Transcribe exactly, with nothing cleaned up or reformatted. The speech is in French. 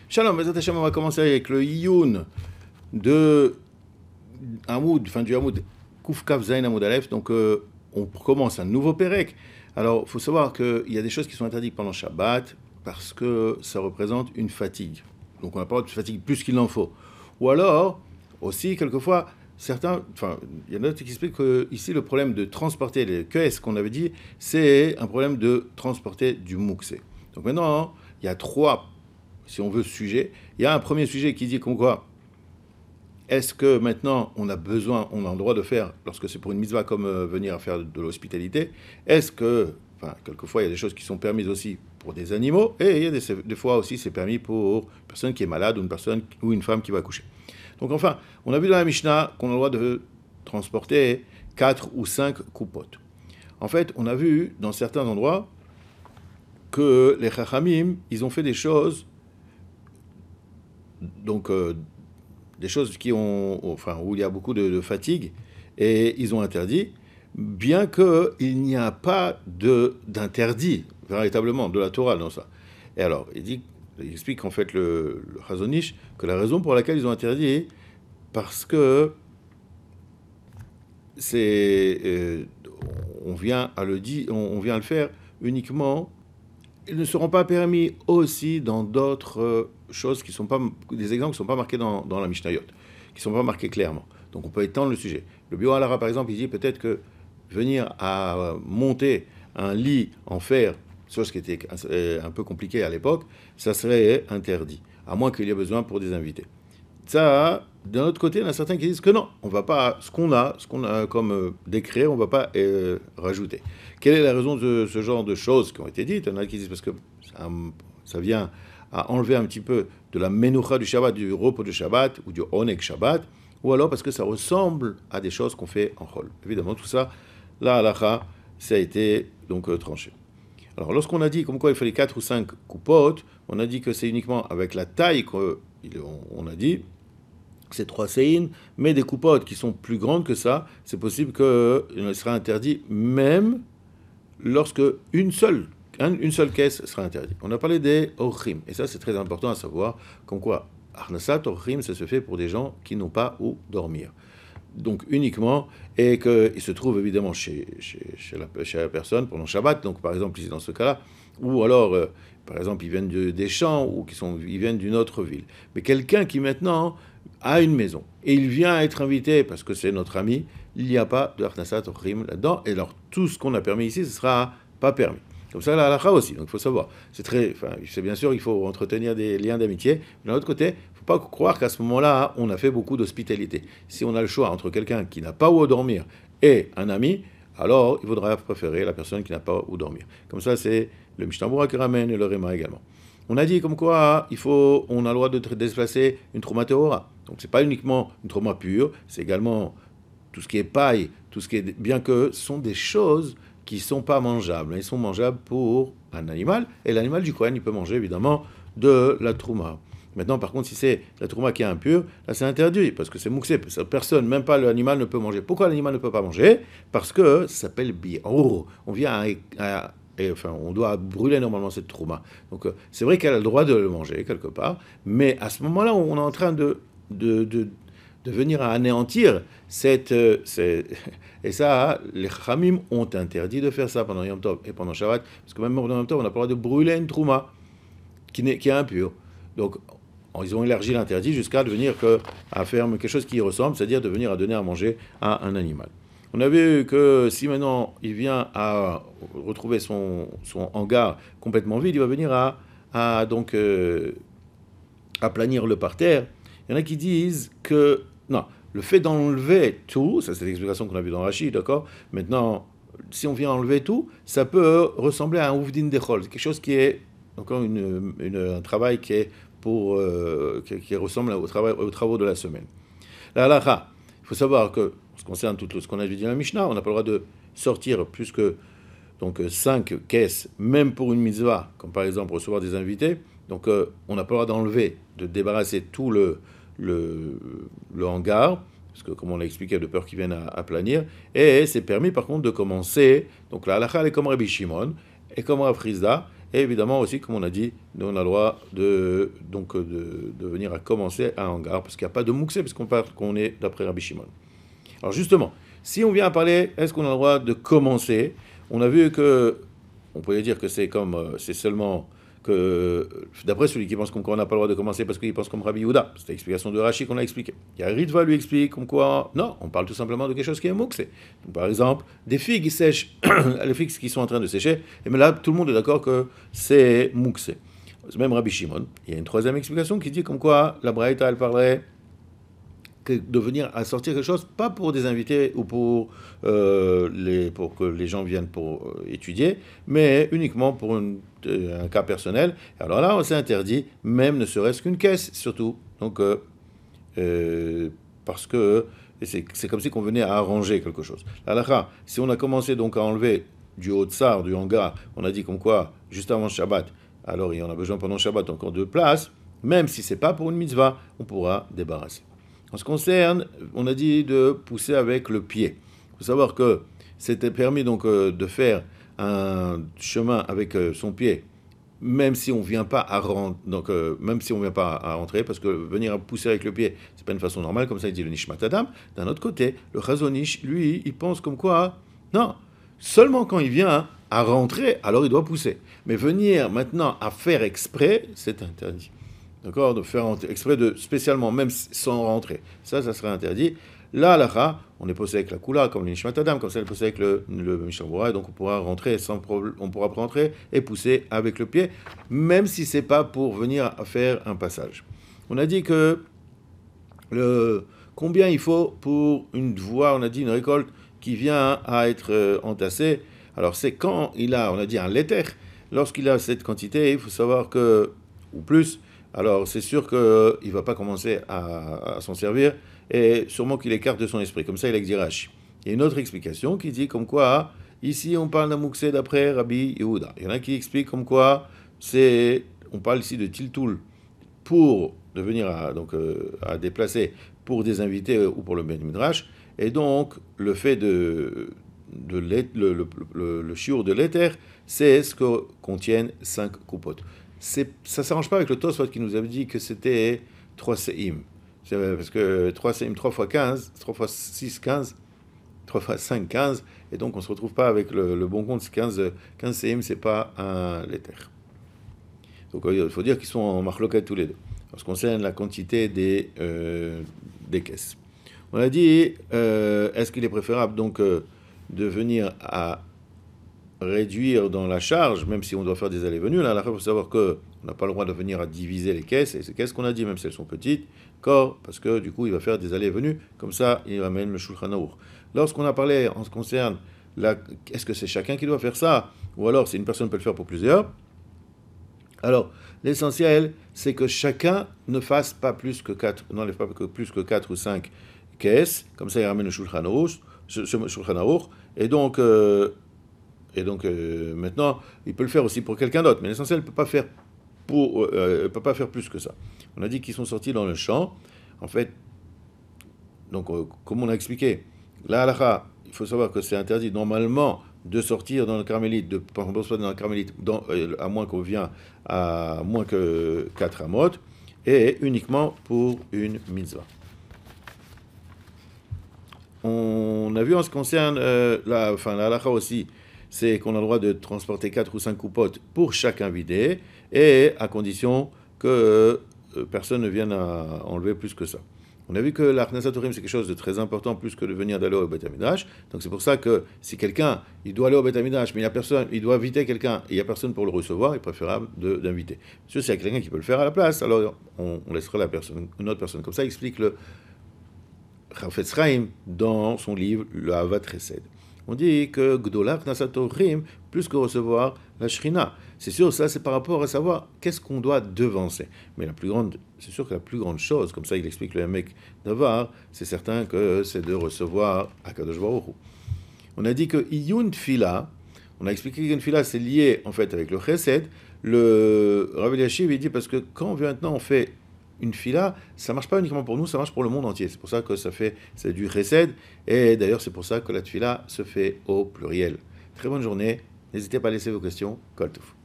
Shalom, Bezat Hashem, on va commencer avec le Iyun de Hamoud, fin du Hamoud, Kuf Kaf Zayin Hamoud Aleph. Donc, euh, on commence un nouveau Pérec. Alors, il faut savoir qu'il y a des choses qui sont interdites pendant Shabbat parce que ça représente une fatigue. Donc, on n'a pas le droit de fatigue plus qu'il en faut. Ou alors, aussi, quelquefois, certains, enfin, il y en a d'autres qui expliquent que ici, le problème de transporter les qu'est-ce qu'on avait dit, c'est un problème de transporter du mouxé. Donc maintenant, il y a trois, si on veut, sujets. Il y a un premier sujet qui dit comme quoi, est-ce que maintenant on a besoin, on a le droit de faire, lorsque c'est pour une mitzvah comme euh, venir à faire de l'hospitalité, est-ce que, enfin, quelquefois il y a des choses qui sont permises aussi pour des animaux, et il y a des, des fois aussi c'est permis pour une personne qui est malade ou une personne ou une femme qui va accoucher. Donc enfin, on a vu dans la Mishnah qu'on a le droit de transporter quatre ou cinq coupotes. En fait, on a vu dans certains endroits que les Chachamim, ils ont fait des choses, donc euh, des choses qui ont, enfin, où il y a beaucoup de, de fatigue, et ils ont interdit, bien qu'il n'y a pas de, d'interdit, véritablement, de la Torah dans ça. Et alors, il dit, il explique en fait le, le Chazon Ish que la raison pour laquelle ils ont interdit, parce que c'est, euh, on vient à le dire, on, on vient à le faire uniquement. Ils ne seront pas permis aussi dans d'autres euh, choses qui sont pas, des exemples qui ne sont pas marqués dans, dans la Mishnayot, qui ne sont pas marqués clairement. Donc on peut étendre le sujet. Le Bio Alara, par exemple, il dit peut-être que venir à monter un lit en fer, chose qui était un peu compliquée à l'époque, ça serait interdit, à moins qu'il y ait besoin pour des invités. Ça, d'un autre côté, il y en a certains qui disent que non, on va pas, ce qu'on a, ce qu'on a comme euh, décret, on ne va pas euh, rajouter. Quelle est la raison de ce genre de choses qui ont été dites? Il y en a qui disent parce que ça, ça vient à enlever un petit peu de la menoucha du Shabbat, du repos du Shabbat ou du onek Shabbat, ou alors parce que ça ressemble à des choses qu'on fait en chol. Évidemment, tout ça, la halacha, ça a été donc euh, tranché. Alors, lorsqu'on a dit comme quoi il fallait quatre ou cinq coupotes, on a dit que c'est uniquement avec la taille qu'on on a dit. C'est trois séines, mais des coupotes qui sont plus grandes que ça, c'est possible qu'il sera interdit même lorsque une seule, une seule caisse sera interdite. On a parlé des orchim, et ça c'est très important à savoir, comme quoi, arnasat orchim, ça se fait pour des gens qui n'ont pas où dormir. Donc uniquement, et qu'il se trouve évidemment chez, chez, chez, la, chez la personne pendant Shabbat, donc par exemple ici dans ce cas-là, ou alors, euh, par exemple, ils viennent de, des champs, ou qui sont, ils viennent d'une autre ville. Mais quelqu'un qui maintenant a une maison, et il vient être invité parce que c'est notre ami, il n'y a pas de Arnasat Ochrim là-dedans, et alors tout ce qu'on a permis ici, ce ne sera pas permis. Comme ça, la halakha aussi, donc il faut savoir. C'est très, enfin, c'est bien sûr, il faut entretenir des liens d'amitié, mais d'un autre côté, il ne faut pas croire qu'à ce moment-là, on a fait beaucoup d'hospitalité. Si on a le choix entre quelqu'un qui n'a pas où dormir et un ami, alors il faudra préférer la personne qui n'a pas où dormir. Comme ça, c'est le Mishnah Berurah qui ramène et le Réma également. On a dit comme quoi il faut, on a le droit de déplacer une Trouma Tehora. Donc c'est pas uniquement une Trouma pure, c'est également tout ce qui est paille, tout ce qui est, bien que ce sont des choses qui ne sont pas mangeables. Ils sont mangeables pour un animal, et l'animal du Kohen, il peut manger évidemment de la Trouma. Maintenant, par contre, si c'est la Trouma qui est impure, là c'est interdit, parce que c'est mouxé, personne, même pas l'animal ne peut manger. Pourquoi l'animal ne peut pas manger? Parce que ça s'appelle bi'or. On vient à, à Et enfin, on doit brûler normalement cette trouma. Donc, euh, c'est vrai qu'elle a le droit de le manger quelque part, mais à ce moment-là, on est en train de, de, de, de venir à anéantir cette, euh, cette... Et ça, les Chachamim ont interdit de faire ça pendant Yom Tov et pendant Shabbat, parce que même pendant Yom Tov, on n'a pas le droit de brûler une trouma qui, n'est, qui est impure. Donc, ils ont élargi l'interdit jusqu'à devenir que, à faire quelque chose qui y ressemble, c'est-à-dire de venir à donner à manger à un animal. On a vu que si maintenant il vient à retrouver son, son hangar complètement vide, il va venir à, à, donc, euh, à planir le parterre. Il y en a qui disent que non, le fait d'enlever tout, ça c'est l'explication qu'on a vue dans Rashi, d'accord? Maintenant, si on vient enlever tout, ça peut ressembler à un ouvdin dechol, c'est quelque chose qui est encore une, une, un travail qui est pour euh, qui, qui ressemble au travail, aux travaux de la semaine. La halakha, il faut savoir que en ce qui concerne tout ce qu'on a dit dans la Mishnah, on n'a pas le droit de sortir plus que donc cinq caisses, même pour une mitzvah, comme par exemple recevoir des invités. Donc euh, on n'a pas le droit d'enlever, de débarrasser tout le, le, le hangar, parce que comme on l'a expliqué, de peur qu'ils viennent à, à planir. Et c'est permis par contre de commencer. Donc la halakha elle est comme Rabbi Shimon et comme Rav Chizda, Et évidemment aussi, comme on a dit, on a le droit de, donc, de, de venir à commencer un hangar, parce qu'il n'y a pas de mouxé, parce qu'on parle qu'on est d'après Rabbi Shimon. Alors justement, si on vient à parler, est-ce qu'on a le droit de commencer? On a vu que, on pourrait dire que c'est comme, euh, c'est seulement que, d'après celui qui pense comme quoi on n'a pas le droit de commencer parce qu'il pense comme Rabbi Yehuda, c'est l'explication de Rashi qu'on a expliqué. Il y a Ritva lui explique comme quoi, non, on parle tout simplement de quelque chose qui est mouxé. Donc, par exemple, des figues qui sèchent, les figues qui sont en train de sécher, et bien là, tout le monde est d'accord que c'est mouxé. Même Rabbi Shimon. Il y a une troisième explication qui dit comme quoi la Braïta, elle parlerait de venir à sortir quelque chose, pas pour des invités ou pour, euh, les, pour que les gens viennent pour euh, étudier, mais uniquement pour une, euh, un cas personnel. Alors là, on s'est interdit, même ne serait-ce qu'une caisse, surtout. Donc, euh, euh, parce que c'est, c'est comme si on venait à arranger quelque chose. Là, si on a commencé donc à enlever du haut de sar, du hangar, on a dit comme quoi, juste avant Shabbat, alors il y en a besoin pendant Shabbat encore de place, même si c'est pas pour une mitzvah, on pourra débarrasser. En ce qui concerne, on a dit de pousser avec le pied. Il faut savoir que c'était permis donc euh, de faire un chemin avec euh, son pied, même si on vient pas à rentrer, donc euh, même si on vient pas à rentrer, parce que venir à pousser avec le pied, c'est pas une façon normale, comme ça il dit le Nishmat Adam. D'un autre côté, le Chazonish, lui, il pense comme quoi, non, seulement quand il vient à rentrer, alors il doit pousser. Mais venir maintenant à faire exprès, c'est interdit. D'accord, de faire exprès de spécialement, même sans rentrer. Ça, ça serait interdit. Là, là, on est posé avec la Kula, comme le Nishmat Adam, comme ça, on est posé avec le, le Mishabura, et donc on pourra rentrer sans problème, on pourra rentrer et pousser avec le pied, même si c'est pas pour venir à faire un passage. On a dit que le, combien il faut pour une voie, on a dit une récolte qui vient à être euh, entassée. Alors c'est quand il a, on a dit un l'éther, lorsqu'il a cette quantité, il faut savoir que, ou plus, alors c'est sûr qu'il ne va pas commencer à, à s'en servir et sûrement qu'il écarte de son esprit. Comme ça, il exige Rashi. Il y a une autre explication qui dit comme quoi, ici on parle d'un mouxé d'après Rabbi Yehuda. Il y en a qui expliquent comme quoi, c'est, on parle ici de tiltoul pour devenir à, donc, euh, à déplacer pour des invités ou pour le Ben Midrash. Et donc, le fait de, de le, le, le, le chiour de l'éther, c'est ce que contiennent cinq coupotes. C'est, ça ne s'arrange pas avec le Tosfot qui nous avait dit que c'était trois séim. Parce que trois séim, trois fois quinze, trois fois six, quinze, trois fois cinq, quinze. Et donc on ne se retrouve pas avec le, le bon compte, quinze, quinze séim, ce n'est pas un l'éther. Donc il faut dire qu'ils sont en marloquette tous les deux. En ce qui concerne la quantité des, euh, des caisses. On a dit, euh, est-ce qu'il est préférable donc euh, de venir à réduire dans la charge, même si on doit faire des allées-venues. Là, il faut savoir qu'on n'a pas le droit de venir à diviser les caisses, et ces caisses qu'on a dit, même si elles sont petites, corps, parce que du coup, il va faire des allées-venues, comme ça, il ramène le Shulchan Aruch. Lorsqu'on a parlé en ce qui concerne, la, est-ce que c'est chacun qui doit faire ça, ou alors c'est une personne peut le faire pour plusieurs? Alors, l'essentiel, c'est que chacun ne fasse pas plus que quatre, n'enlève pas que plus que quatre ou cinq caisses, comme ça, il ramène le Shulchan Aruch, Shulchan Aruch, et donc... Euh, Et donc euh, maintenant, il peut le faire aussi pour quelqu'un d'autre, mais l'essentiel ne peut pas faire pour, euh, peut pas faire plus que ça. On a dit qu'ils sont sortis dans le champ. En fait, donc euh, comme on a expliqué, la halakha, il faut savoir que c'est interdit normalement de sortir dans le carmélite, de penser dans le carmélite, dans, euh, à moins qu'on vienne à moins que quatre amot, et uniquement pour une mitzvah. On a vu en ce qui concerne euh, la, enfin, la halakha aussi, c'est qu'on a le droit de transporter quatre ou cinq coupotes pour chaque invité, et à condition que euh, personne ne vienne à enlever plus que ça. On a vu que l'Achnasat Orim, c'est quelque chose de très important, plus que de venir d'aller au Beth Amidrash. Donc c'est pour ça que si quelqu'un, il doit aller au Beth Amidrash, mais il y a personne, il doit inviter quelqu'un, et il n'y a personne pour le recevoir, il est préférable de, d'inviter. Si il y a quelqu'un qui peut le faire à la place, alors on, on laissera la personne, une autre personne. Comme ça, il explique le Chafetz Chaim dans son livre, le Havat Chesed. On dit que Gdola Knasat Orim, plus que recevoir la Shrina. C'est sûr, ça c'est par rapport à savoir qu'est-ce qu'on doit devancer. Mais la plus grande, c'est sûr que la plus grande chose, comme ça il explique le mec d'Avar, c'est certain que c'est de recevoir Akadosh Baruch Hu. On a dit que Iyun Tfila, on a expliqué qu'Iyun Tfila c'est lié en fait avec le Chesed. Le Rav Eliashiv il dit parce que quand maintenant on fait une fila, ça marche pas uniquement pour nous, ça marche pour le monde entier. C'est pour ça que ça fait, c'est du chesed, et d'ailleurs c'est pour ça que la tfila se fait au pluriel. Très bonne journée, n'hésitez pas à laisser vos questions. Kol Tov.